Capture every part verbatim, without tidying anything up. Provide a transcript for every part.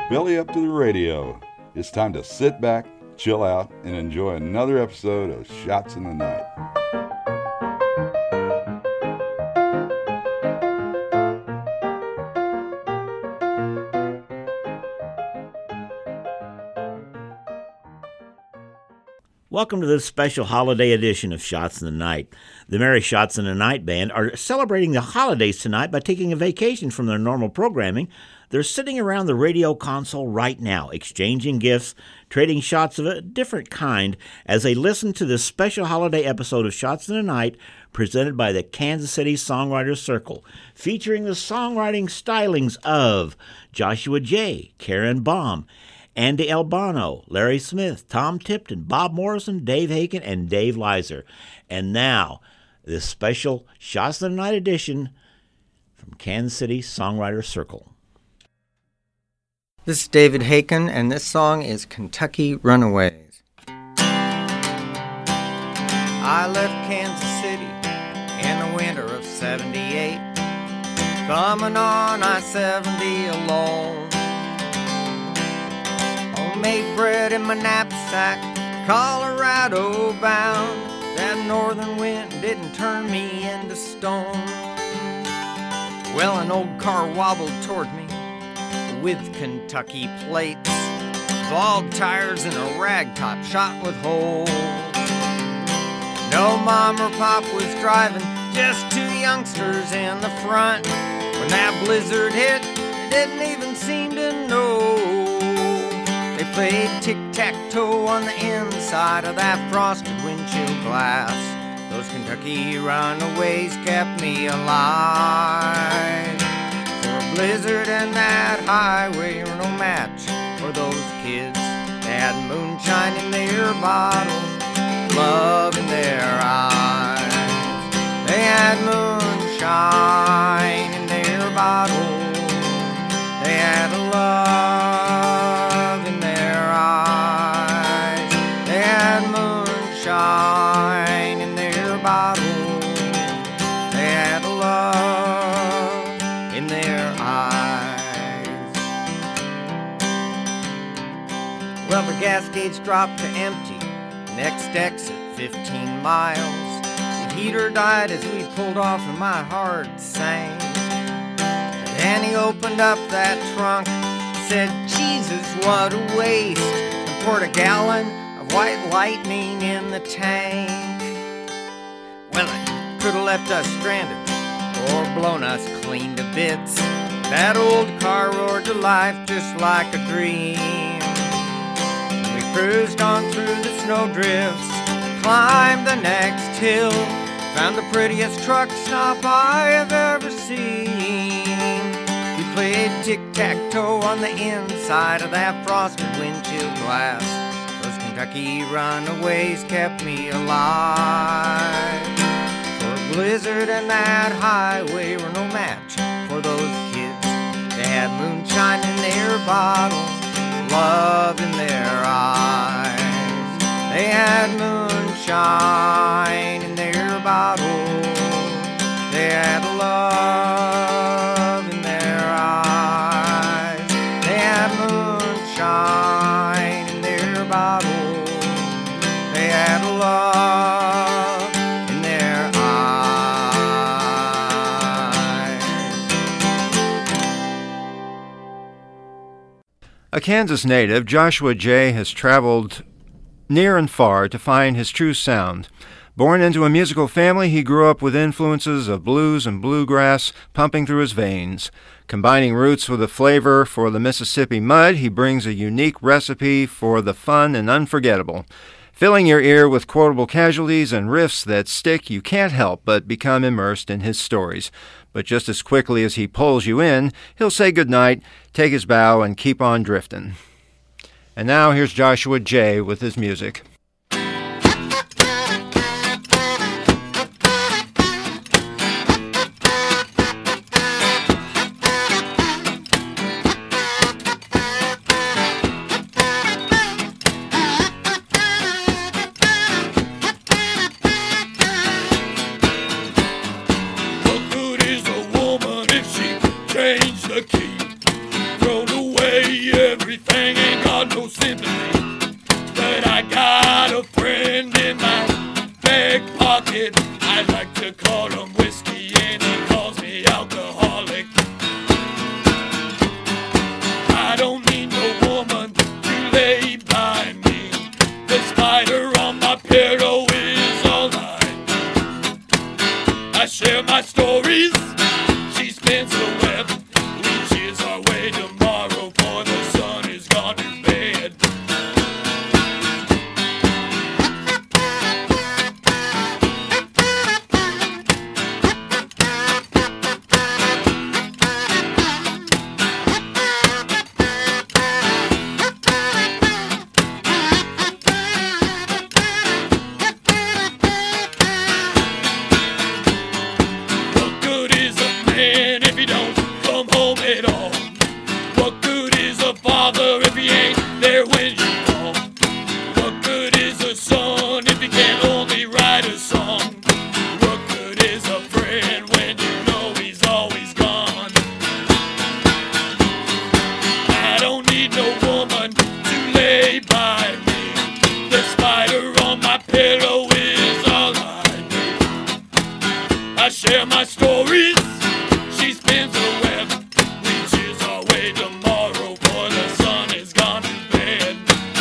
belly up to the radio. It's time to sit back, chill out, and enjoy another episode of Shots in the Night. Welcome to this special holiday edition of Shots in the Night. The Merry Shots in the Night Band are celebrating the holidays tonight by taking a vacation from their normal programming. They're sitting around the radio console right now, exchanging gifts, trading shots of a different kind as they listen to this special holiday episode of Shots in the Night presented by the Kansas City Songwriters Circle, featuring the songwriting stylings of Joshua J., Karen Baum, Andy Albano, Larry Smith, Tom Tipton, Bob Morrison, Dave Haken, and Dave Leiser. And now, this special Shots in the Night edition from Kansas City Songwriters Circle. This is David Haken, and this song is Kentucky Runaways. I left Kansas City in the winter of seventy-eight, coming on I seventy alone. Homemade bread in my knapsack, Colorado bound. That northern wind didn't turn me into stone. Well, an old car wobbled toward me with Kentucky plates, bald tires and a ragtop shot with holes. No mom or pop was driving, just two youngsters in the front. When that blizzard hit, they didn't even seem to know. They played tic-tac-toe on the inside of that frosted windshield glass. Those Kentucky runaways kept me alive. For a blizzard and that highway were no match for those kids. They had moonshine in their bottles, love in their eyes. They had moonshine in their bottles. They had love in their eyes. They had moonshine in their bottles. They had love in their eyes. Well, the gas gauge dropped to empty. Next exit, fifteen miles. The heater died as we pulled off and my heart sang. And he opened up that trunk, said, Jesus, what a waste, and poured a gallon of White Lightning in the tank. Well, it could have left us stranded or blown us clean to bits. That old car roared to life just like a dream. We cruised on through the snowdrifts, climbed the next hill, found the prettiest truck stop I have ever seen. We played tic-tac-toe on the inside of that frosted windshield glass. Those Kentucky runaways kept me alive. For a blizzard and that highway were no match for those kids. They had moonshine in their bottles, love in their eyes. They had moonshine in their bottles. They had love in their eyes. They had moonshine in their bottles. They had love in their eyes. A Kansas native, Joshua J. has traveled near and far to find his true sound. Born into a musical family, he grew up with influences of blues and bluegrass pumping through his veins. Combining roots with a flavor for the Mississippi mud, he brings a unique recipe for the fun and unforgettable. Filling your ear with quotable casualties and riffs that stick, you can't help but become immersed in his stories. But just as quickly as he pulls you in, he'll say goodnight, take his bow, and keep on drifting. And now here's Joshua J. with his music. Change the key, thrown away every everything, ain't got no sympathy. But I got a friend in my back pocket. I like to call him whiskey and he calls me alcoholic. I don't need no woman to lay by me. The spider on my pillow is all I need. I share my stories, she spins the web. We cheers our way tomorrow for the sun is gone to bed. If he ain't there when you call, what good is a son if he can only write a song? What good is a friend when you know he's always gone? I don't need no woman to lay by me. The spider on my pillow is all I need. I share my stories, she spins the web. We cheers our way tomorrow for the sun is gone to bed.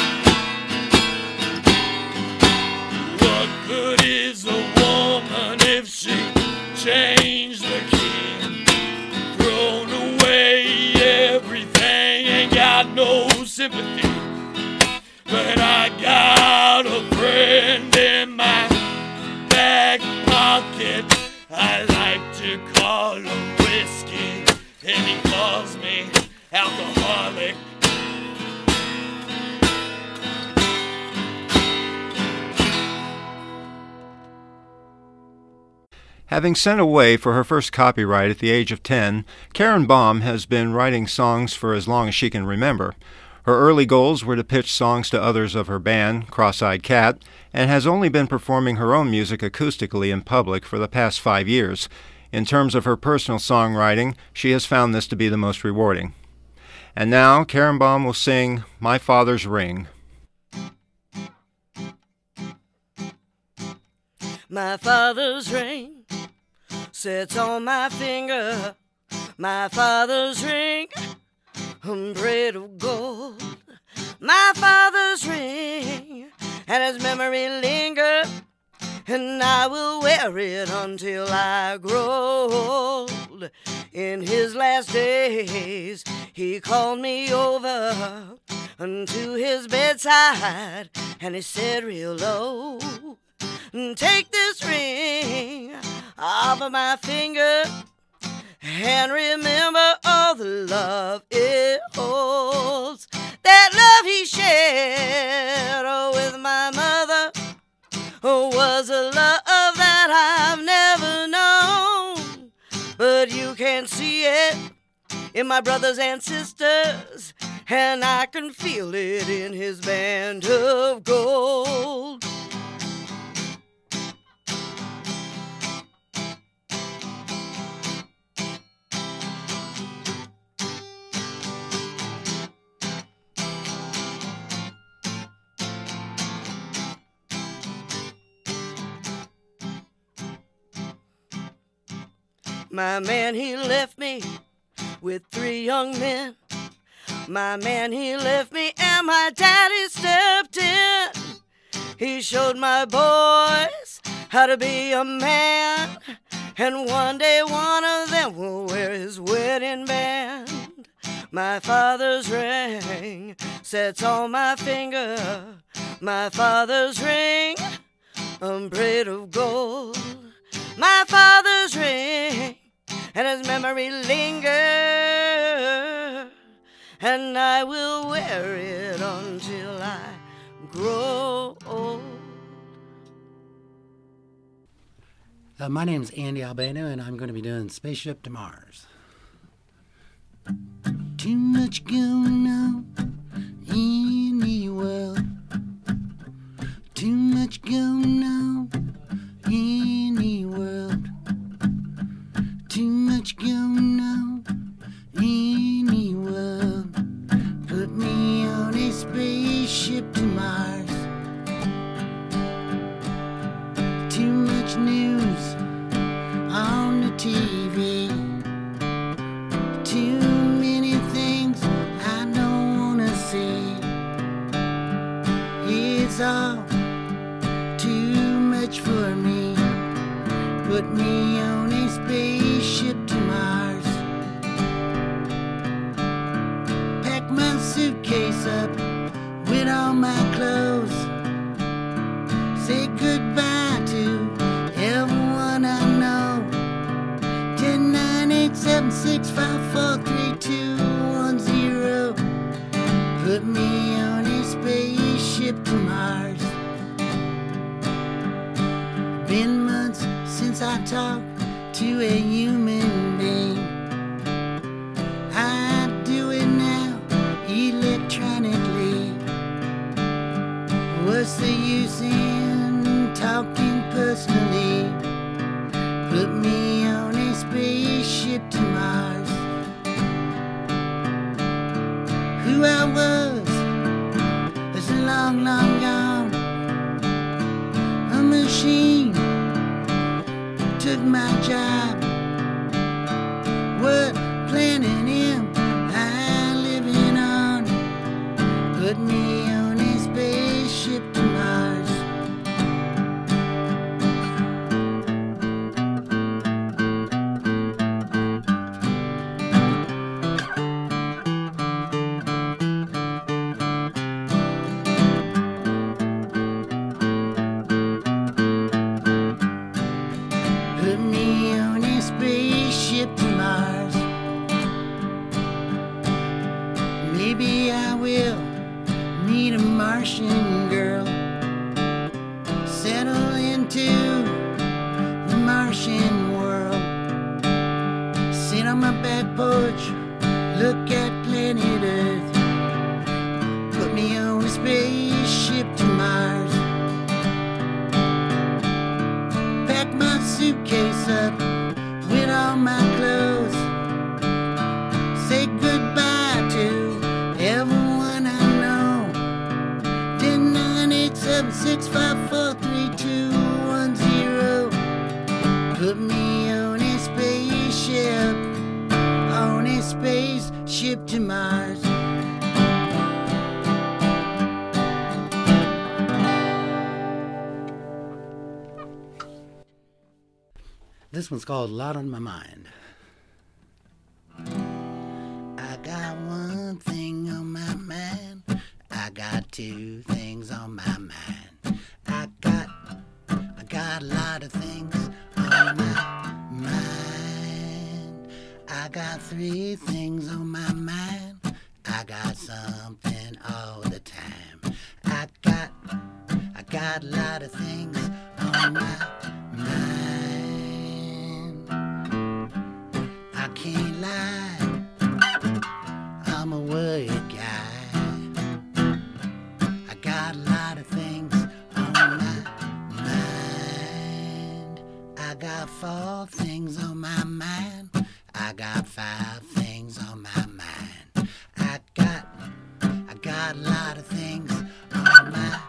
What good is a woman if she changed the key? Thrown away everything, ain't got no sympathy. But I got a friend in my back pocket. I like to call him whiskey, and he calls me alcoholic. Having sent away for her first copyright at the age of ten, Karen Baum has been writing songs for as long as she can remember. Her early goals were to pitch songs to others of her band, Cross-Eyed Cat, and has only been performing her own music acoustically in public for the past five years. In terms of her personal songwriting, she has found this to be the most rewarding. And now, Karen Baum will sing My Father's Ring. My father's ring sits on my finger. My father's ring, braid of gold. My father's ring, and his memory linger, and I will wear it until I grow old. In his last days, he called me over unto his bedside, and he said real low, take this ring off of my finger and remember all the love it holds. That love he shared oh, with my mother oh, was a love that I've never known. But you can see it in my brothers and sisters, and I can feel it in his band of gold. My man, he left me with three young men. My man, he left me and my daddy stepped in. He showed my boys how to be a man, and one day one of them will wear his wedding band. My father's ring sits on my finger. My father's ring, a braid of gold. My father's ring, and his memory linger, and I will wear it until I grow old. Uh, my name is Andy Albano, and I'm going to be doing Spaceship to Mars. Too much going on in the world. Too much going on in the world. Too much going on in the world. Put me with all my clothes. Say goodbye to everyone I know. ten nine eight seven six five four three two one zero. Put me on a spaceship to Mars. Been months since I talked to a human being. I do it now electronically. What's the use in talking personally? Put me on a spaceship to Mars. Who I was is long, long gone. A machine took my job. What planet am I living on? Put me on a spaceship to Mars. Put me on a spaceship to Mars. Maybe I will meet a Martian girl. Settle into the Martian world. Sit on my back porch, look at planet Earth. Put me on a spaceship to Mars. Pack my suitcase up with all my clothes. Say goodbye to everyone I know. ten nine eight seven six five four three two one zero. Put me on a spaceship, on a spaceship to Mars. This one's called Lot on My Mind. I got one thing on my mind. I got two things on my mind. I got, I got a lot of things on my mind. I got three things on my mind. I got something all the time. I got, I got a lot of things on my mind. I can't lie, I'm a word guy. I got a lot of things on my mind. I got four things on my mind. I got five things on my mind. I got, I got a lot of things on my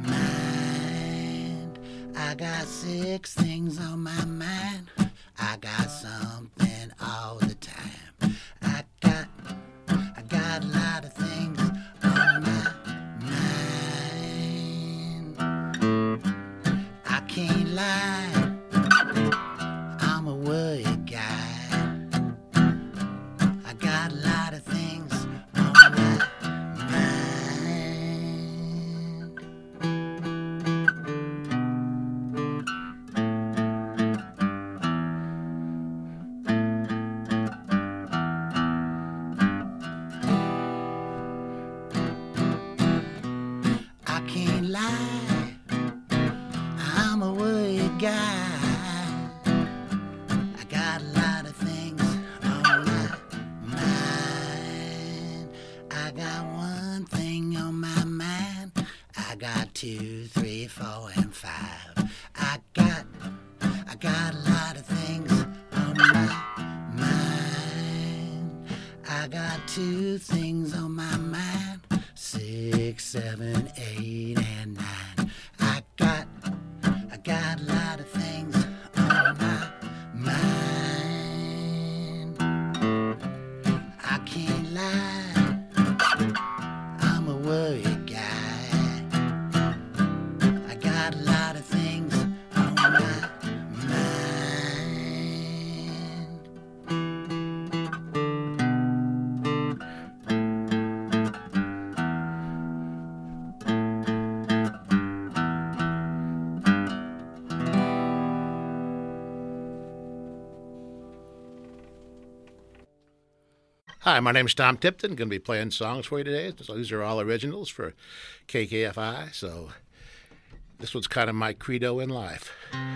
mind. I got six things on my mind. I got something all the time. I got, I got a lot of things on my mind. I can't lie, I'm a word guy. I got a lot of things on my mind. I can't lie, I'm a word guy. I got a lot of things on my mind. I got one thing on my mind. I got two, three, four, and five. I got, I got a lot of things on my mind. I got two things on my mind. Six, seven, eight, and nine. I got, I got a lot of things on my mind. I can't lie, I'm a word guy. I got a lot of things on my mind. Hi, my name's Tom Tipton. Going to be playing songs for you today. So these are all originals for K K F I. So this one's kind of my credo in life.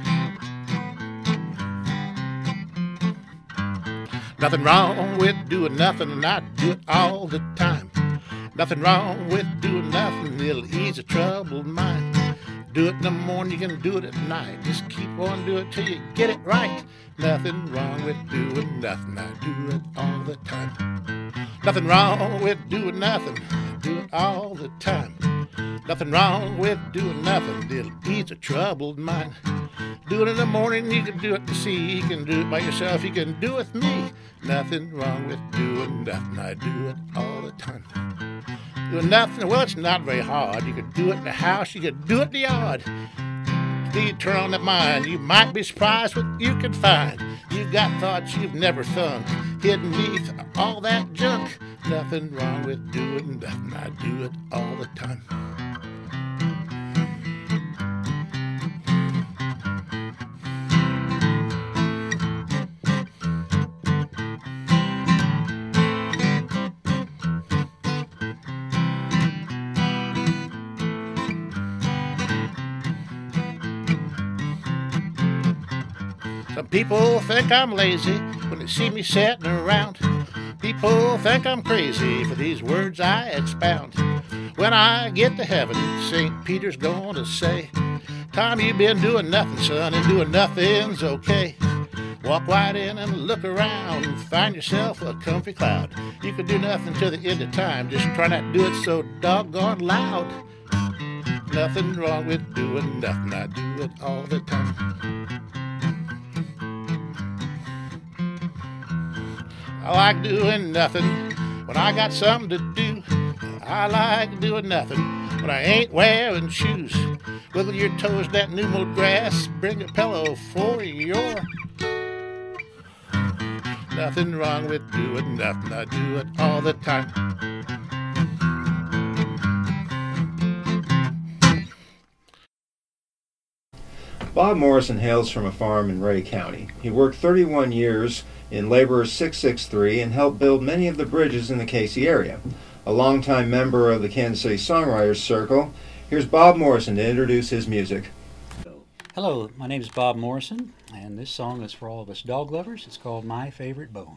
Nothing wrong with doing nothing, and I do it all the time. Nothing wrong with doing nothing, it'll ease a troubled mind. Do it in the morning, you can do it at night. Just keep on doing it till you get it right. Nothing wrong with doing nothing, I do it all the time. Nothing wrong with doing nothing, I do it all the time. Nothing wrong with doing nothing, it'll ease a troubled mind. Do it in the morning, you can do it to see. You can do it by yourself, you can do it with me. Nothing wrong with doing nothing, I do it all the time. Doing nothing, well, it's not very hard. You could do it in the house, you could do it in the yard. Till you turn on that mind, you might be surprised what you can find. You've got thoughts you've never thunk, hidden beneath all that junk. Nothing wrong with doing nothing, I do it all the time. Some people think I'm lazy when they see me sitting around. People think I'm crazy for these words I expound. When I get to heaven, Saint Peter's gonna say, Tom, you've been doing nothing, son, and doing nothing's okay. Walk right in and look around and find yourself a comfy cloud. You can do nothing till the end of time, just try not to do it so doggone loud. Nothing wrong with doing nothing, I do it all the time. I like doing nothing when I got something to do. I like doing nothing when I ain't wearing shoes. Wiggle your toes in that new mode grass, bring a pillow for your. Nothing wrong with doing nothing, I do it all the time. Bob Morrison hails from a farm in Ray County. He worked thirty-one years in Laborer six six three and helped build many of the bridges in the Casey area. A longtime member of the Kansas City Songwriters Circle, here's Bob Morrison to introduce his music. Hello, my name is Bob Morrison, and this song is for all of us dog lovers. It's called My Favorite Bone.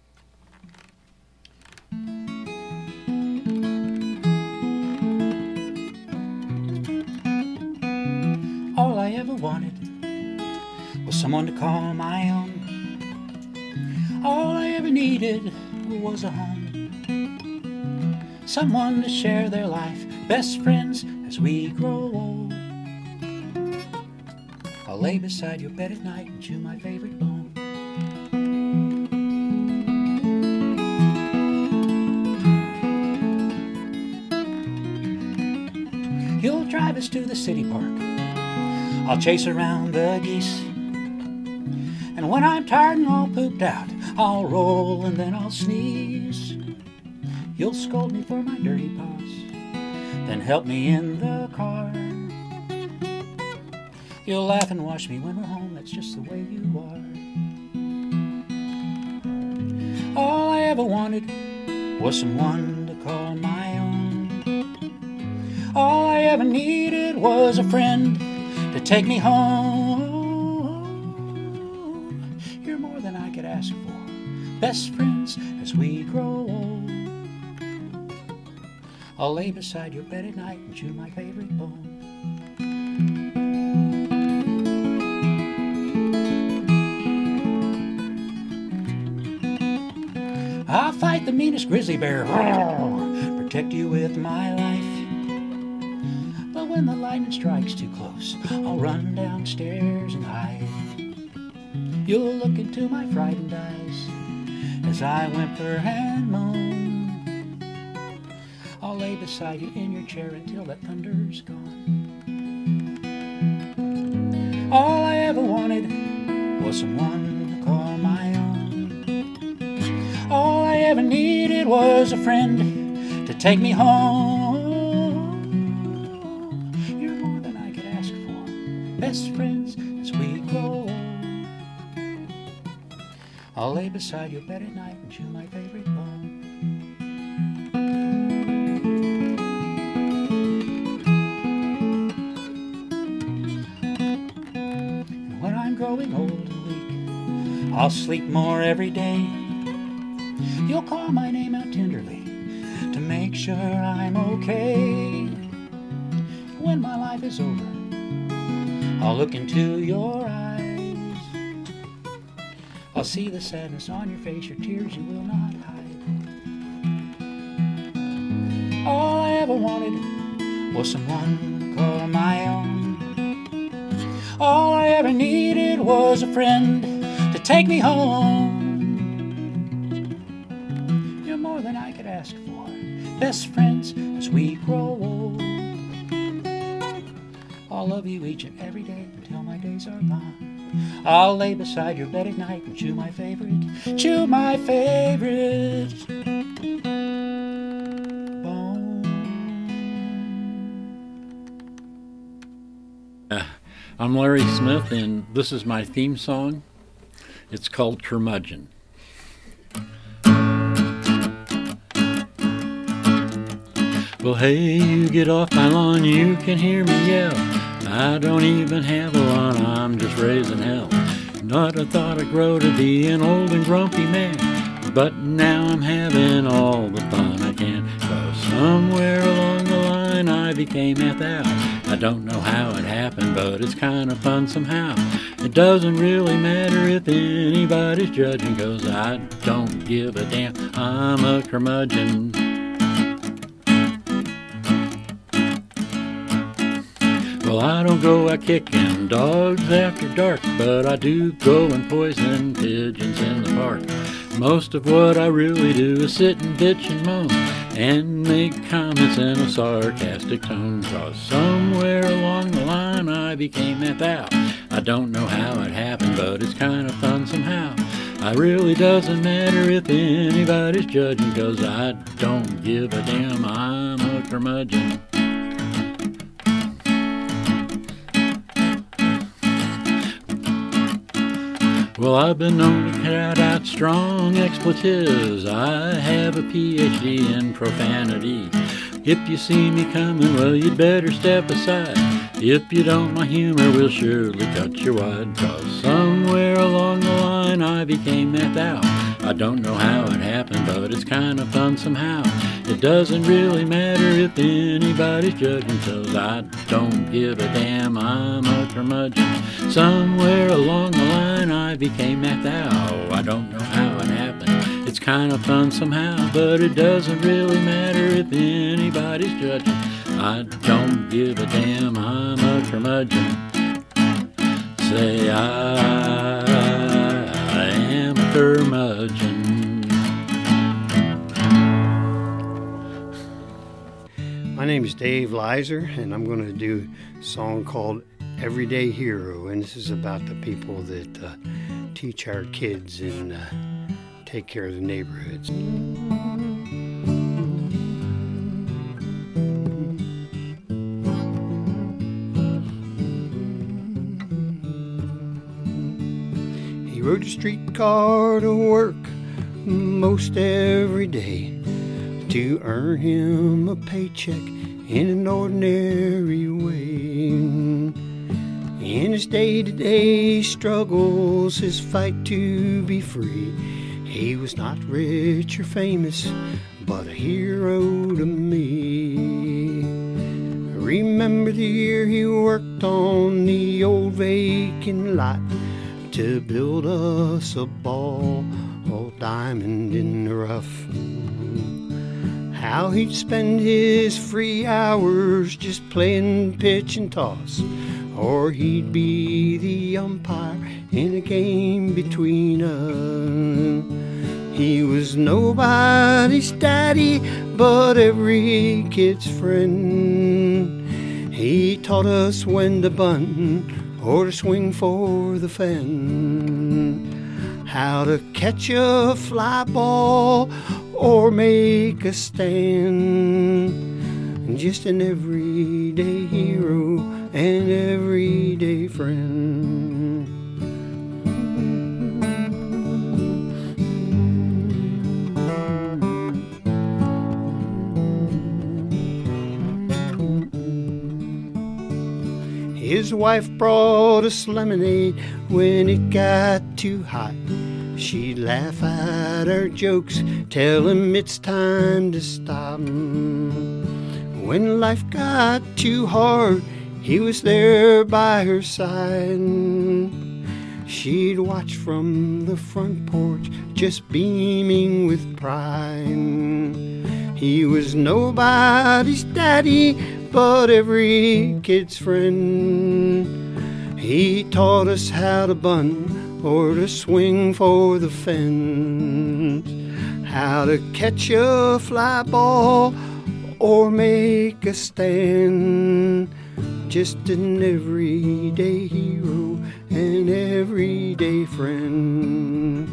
All I ever wanted was someone to call my own. All I ever needed was a home. Someone to share their life, best friends as we grow old. I'll lay beside your bed at night and chew my favorite bone. You'll drive us to the city park. I'll chase around the geese. And when I'm tired and all pooped out, I'll roll and then I'll sneeze. You'll scold me for my dirty paws, then help me in the car. You'll laugh and wash me when we're home, that's just the way you are. All I ever wanted was someone to call my own. All I ever needed was a friend to take me home. You're more than I could ask for, best friends as we grow old. I'll lay beside your bed at night and chew my favorite bone. I'll fight the meanest grizzly bear, protect you with my life. But when the lightning strikes too close, I'll run downstairs and hide. You'll look into my frightened eyes as I whimper and moan. I'll lay beside you in your chair until that thunder's gone. All I ever wanted was someone to call my own. All I ever needed was a friend to take me home. You're more than I could ask for, best friends as we grow old. I'll lay beside your bed at night and chew my favorite bone. I'll sleep more every day. You'll call my name out tenderly to make sure I'm okay. When my life is over, I'll look into your eyes. I'll see the sadness on your face, your tears you will not hide. All I ever wanted was someone to call my own. All I ever needed was a friend to take me home. You're more than I could ask for, best friends as we grow old. I'll love you each and every day until my days are gone. I'll lay beside your bed at night and chew my favorite, chew my favorite bone. Uh, I'm Larry Smith, and this is my theme song. It's called Curmudgeon. Well, hey, you get off my lawn, you can hear me yell. I don't even have a lawn, I'm just raising hell. Not a thought I grow to be an old and grumpy man, but now I'm having all the fun I can. 'Cause somewhere along the line I became half out. I don't know how it happened, but it's kind of fun somehow. It doesn't really matter if anybody's judging, 'cause I don't give a damn, I'm a curmudgeon. Well, I don't go out kicking dogs after dark, but I do go and poison pigeons in the park. Most of what I really do is sit and bitch and moan and make comments in a sarcastic tone. 'Cause somewhere along the line I became half out. I don't know how it happened, but it's kind of fun somehow. It really doesn't matter if anybody's judging, 'cause I don't give a damn, I'm a curmudgeon. Well, I've been known to cut out strong expletives. I have a P H D in profanity. If you see me coming, well, you'd better step aside. If you don't, my humor will surely cut you wide. 'Cause somewhere along the line I became that out. I don't know how it happened, but it's kind of fun somehow. It doesn't really matter if anybody's judging, 'cause I don't give a damn, I'm a curmudgeon. Somewhere along the line I became that out. I don't know how it happened, it's kind of fun somehow, but it doesn't really matter if anybody's judging. I don't give a damn, I'm a curmudgeon. Say I, I am a curmudgeon. My name is Dave Leiser, and I'm going to do a song called Everyday Hero, and this is about the people that uh, teach our kids and uh, take care of the neighborhoods. He rode a streetcar to work most every day to earn him a paycheck in an ordinary way. In his day-to-day struggles, his fight to be free, he was not rich or famous, but a hero to me. Remember the year he worked on the old vacant lot to build us a ball, old diamond in the rough. How he'd spend his free hours just playing pitch and toss, or he'd be the umpire in a game between us. He was nobody's daddy, but every kid's friend. He taught us when to bunt or to swing for the fence, how to catch a fly ball or make a stand. Just an everyday hero and everyday friend. His wife brought us lemonade when it got too hot. She'd laugh at our jokes, tell him it's time to stop. When life got too hard, he was there by her side. She'd watch from the front porch, just beaming with pride. He was nobody's daddy, but every kid's friend. He taught us how to bunt or to swing for the fence, how to catch a fly ball or make a stand. Just an everyday hero, an everyday friend.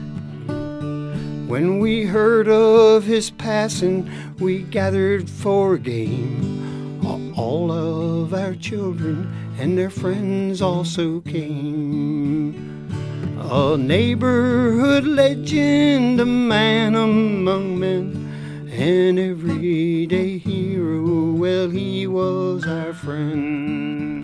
When we heard of his passing, we gathered for a game. All of our children and their friends also came. A neighborhood legend, a man among men, an everyday hero, well, he was our friend.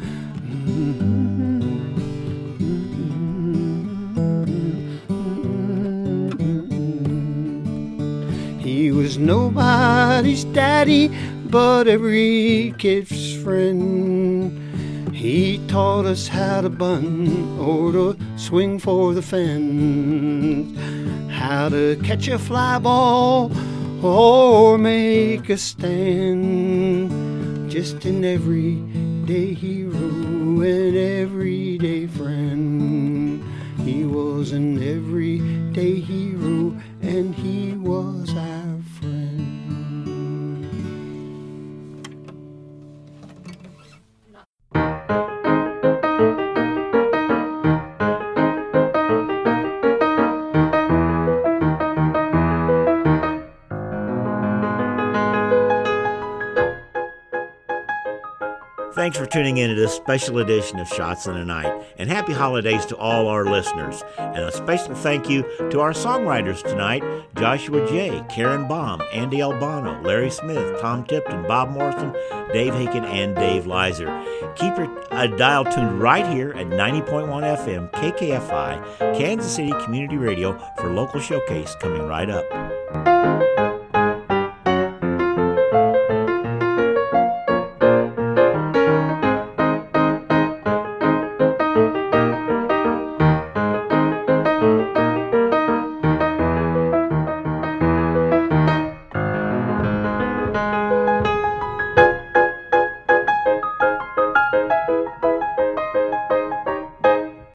He was nobody's daddy, but every kid's friend. He taught us how to bunt or to swing for the fence, how to catch a fly ball or make a stand. Just an everyday hero, an everyday friend. He was an everyday hero, and he was our friend. Thanks for tuning in to this special edition of Shots in the Night, and happy holidays to all our listeners. And a special thank you to our songwriters tonight, Joshua J., Karen Baum, Andy Albano, Larry Smith, Tom Tipton, Bob Morrison, Dave Haken, and Dave Leiser. Keep your uh, dial tuned right here at ninety point one F M K K F I, Kansas City Community Radio, for local showcase coming right up.